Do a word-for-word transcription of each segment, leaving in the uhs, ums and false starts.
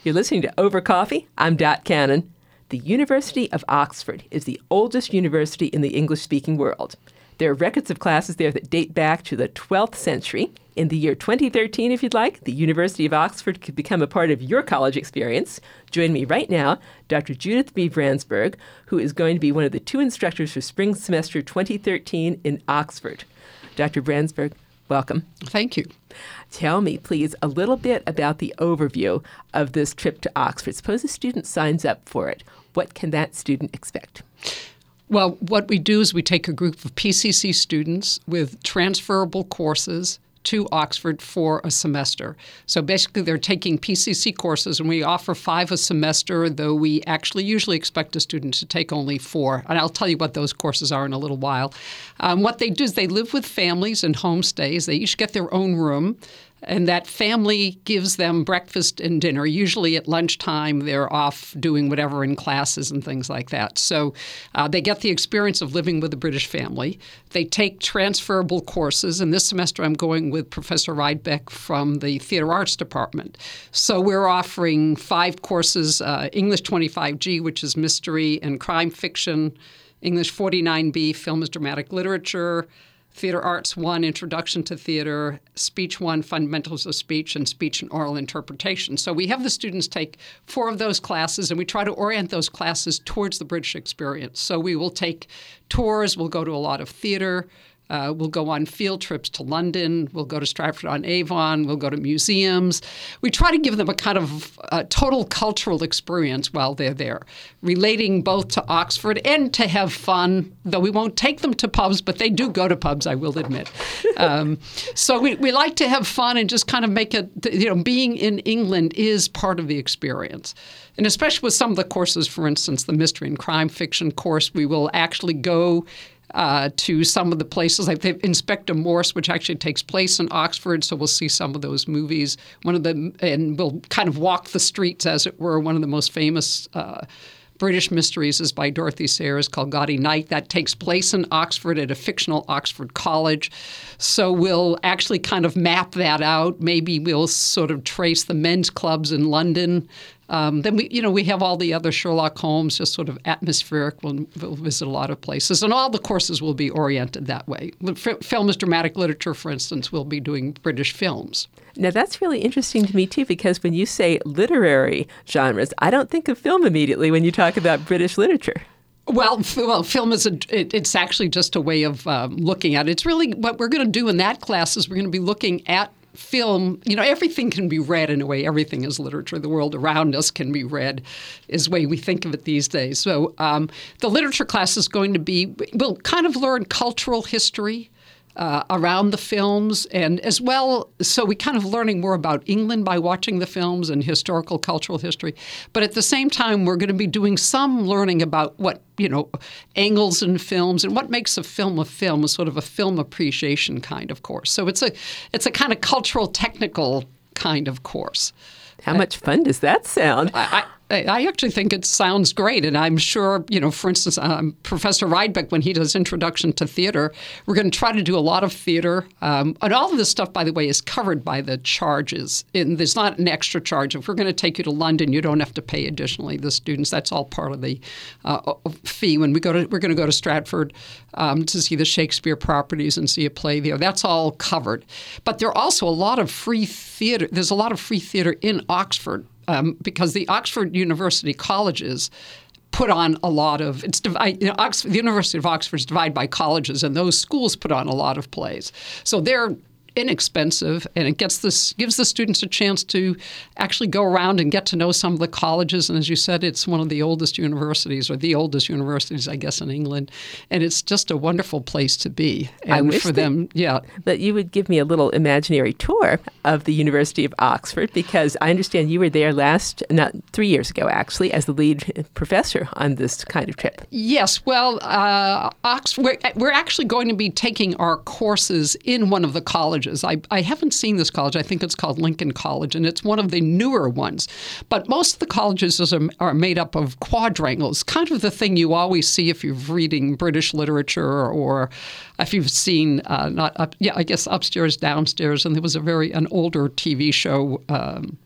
You're listening to Over Coffee. I'm Dot Cannon. The University of Oxford is the oldest university in the English-speaking world. There are records of classes there that date back to the twelfth century. In the year twenty thirteen, if you'd like, the University of Oxford could become a part of your college experience. Join me right now, Doctor Judith B. Brandsburg, who is going to be one of the two instructors for spring semester twenty thirteen in Oxford. Doctor Brandsburg, welcome. Thank you. Tell me, please, a little bit about the overview of this trip to Oxford. Suppose a student signs up for it. What can that student expect? Well, what we do is we take a group of P C C students with transferable courses to Oxford for a semester. So basically they're taking P C C courses, and we offer five a semester, though we actually usually expect a student to take only four. And I'll tell you what those courses are in a little while. Um, what they do is they live with families and homestays. They each get their own room. And that family gives them breakfast and dinner. Usually at lunchtime, they're off doing whatever in classes and things like that. So uh, they get the experience of living with a British family. They take transferable courses. And this semester, I'm going with Professor Rydbeck from the Theatre Arts Department. So we're offering five courses, uh, English twenty-five G, which is mystery and crime fiction, English forty-nine B, film is dramatic literature, Theatre Arts one, Introduction to Theatre, Speech one, Fundamentals of Speech, and Speech and Oral Interpretation. So we have the students take four of those classes, and we try to orient those classes towards the British experience. So we will take tours, we'll go to a lot of theatre, uh, we'll go on field trips to London, we'll go to Stratford-on-Avon, we'll go to museums. We try to give them a kind of uh, total cultural experience while they're there, relating both to Oxford and to have fun, though we won't take them to pubs, but they do go to pubs, I will admit. Um, so we, we like to have fun and just kind of make it, you know, being in England is part of the experience. And especially with some of the courses, for instance, the mystery and crime fiction course, we will actually go Uh, to some of the places like the Inspector Morse, which actually takes place in Oxford. So we'll see some of those movies. One of them, and we'll kind of walk the streets, as it were. One of the most famous uh, British mysteries is by Dorothy Sayers called Gaudy Night. That takes place in Oxford at a fictional Oxford college. So we'll actually kind of map that out. Maybe we'll sort of trace the men's clubs in London. Um, then we, you know, we have all the other Sherlock Holmes, just sort of atmospheric. We'll, we'll visit a lot of places, and all the courses will be oriented that way. F- film is dramatic literature, for instance. We'll be doing British films. Now, that's really interesting to me, too, because when you say literary genres, I don't think of film immediately when you talk about British literature. Well, f- well, film is a, it, it's actually just a way of um, looking at it. It's really what we're going to do in that class is we're going to be looking at film. You know, everything can be read in a way. Everything is literature. The world around us can be read is the way we think of it these days. So um, the literature class is going to be, we'll kind of learn cultural history uh, around the films, and as well, so we kind of learning more about England by watching the films and historical cultural history. But at the same time, we're going to be doing some learning about what, you know, angles in films and what makes a film a film, a sort of a film appreciation kind of course. So it's a it's a kind of cultural, technical kind of course. How much fun does that sound? I, I, I actually think it sounds great. And I'm sure, you know, for instance, um, Professor Rydbeck, when he does Introduction to Theatre, we're going to try to do a lot of theatre. Um, and all of this stuff, by the way, is covered by the charges. And there's not an extra charge. If we're going to take you to London, you don't have to pay additionally. The students, that's all part of the uh, fee. When we go to, we're going to go to Stratford um, to see the Shakespeare properties and see a play there. That's all covered. But there are also a lot of free theatre. There's a lot of free theatre in Oxford. Um, because the Oxford University colleges put on a lot of, it's divided, you know, Oxford, the University of Oxford is divided by colleges, and those schools put on a lot of plays. So they're inexpensive, and it gets this gives the students a chance to actually go around and get to know some of the colleges. And as you said, it's one of the oldest universities, or the oldest universities, I guess, in England. And it's just a wonderful place to be. And I wish for that, them, yeah, that you would give me a little imaginary tour of the University of Oxford, because I understand you were there last, not three years ago, actually, as the lead professor on this kind of trip. Yes, well, uh, Oxford, we're, we're actually going to be taking our courses in one of the colleges. I, I haven't seen this college. I think it's called Lincoln College, and it's one of the newer ones. But most of the colleges are, are made up of quadrangles, kind of the thing you always see if you're reading British literature, or if you've seen, uh, not up, yeah, I guess Upstairs, Downstairs, and there was a very, an older T V show, um,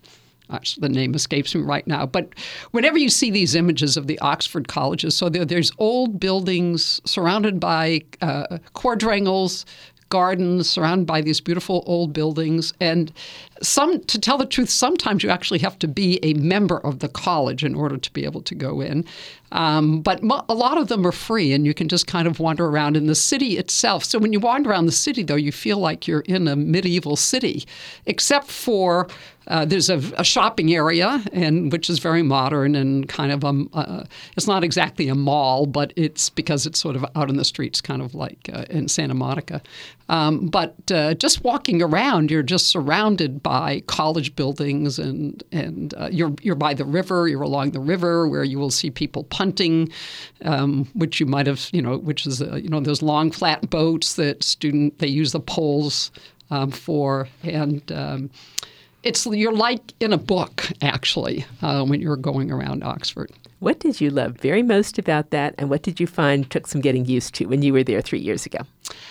Gosh, the name escapes me right now. But whenever you see these images of the Oxford colleges, so there, there's old buildings surrounded by uh, quadrangles, gardens, surrounded by these beautiful old buildings. And some, to tell the truth, sometimes you actually have to be a member of the college in order to be able to go in. Um, but mo- a lot of them are free, and you can just kind of wander around in the city itself. So when you wander around the city, though, you feel like you're in a medieval city, except for uh, there's a, a shopping area, and which is very modern and kind of a, uh, it's not exactly a mall, but it's because it's sort of out in the streets, kind of like uh, in Santa Monica. Um, but uh, just walking around, you're just surrounded by college buildings, and and uh, you're you're by the river. You're along the river where you will see people punting, um, which you might have, you know, which is uh, you know those long flat boats that student they use the poles um, for, and um, it's you're like in a book actually uh, when you're going around Oxford. What did you love very most about that, and what did you find took some getting used to when you were there three years ago?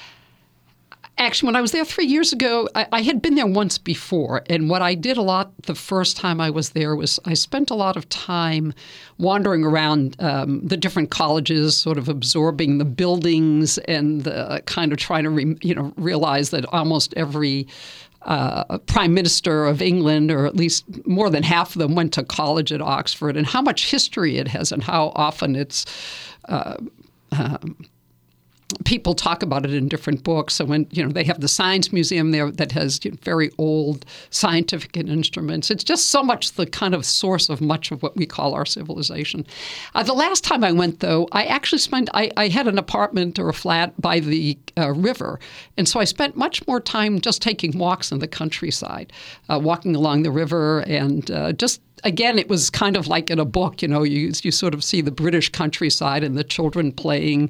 Actually, when I was there three years ago, I, I had been there once before. And what I did a lot the first time I was there was I spent a lot of time wandering around um, the different colleges, sort of absorbing the buildings and the, kind of trying to re, you know realize that almost every uh, prime minister of England, or at least more than half of them, went to college at Oxford, and how much history it has and how often it's uh, um, people talk about it in different books. So when, you know, they have the Science Museum there that has you know, very old scientific instruments. It's just so much the kind of source of much of what we call our civilization. Uh, the last time I went, though, I actually spent, I, I had an apartment or a flat by the uh, river. And so I spent much more time just taking walks in the countryside, uh, walking along the river and uh, just Again, it was kind of like in a book, you know, you you sort of see the British countryside and the children playing,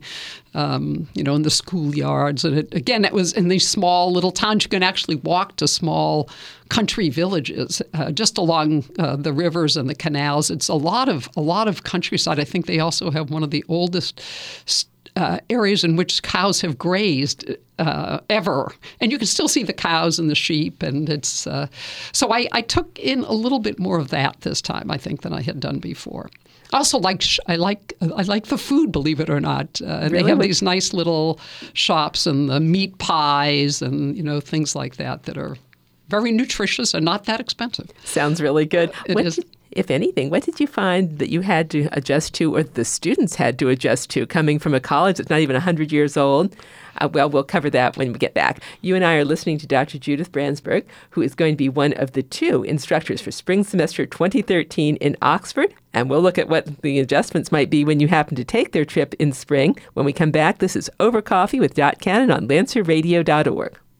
um, you know, in the schoolyards. And it, again, it was in these small little towns. You can actually walk to small country villages uh, just along uh, the rivers and the canals. It's a lot of a lot of countryside. I think they also have one of the oldest Uh, areas in which cows have grazed uh, ever. And you can still see the cows and the sheep. And it's uh, so I, I took in a little bit more of that this time, I think, than I had done before. Also, like I like I like the food, believe it or not. Uh, really? They have these nice little shops and the meat pies and you know things like that that are very nutritious and not that expensive. Sounds really good. It what is. Did, if anything, what did you find that you had to adjust to, or the students had to adjust to, coming from a college that's not even one hundred years old? Uh, well, we'll cover that when we get back. You and I are listening to Doctor Judith Brandsburg, who is going to be one of the two instructors for spring semester twenty thirteen in Oxford. And we'll look at what the adjustments might be when you happen to take their trip in spring. When we come back, this is Over Coffee with Dot Cannon on Lancer Radio dot org.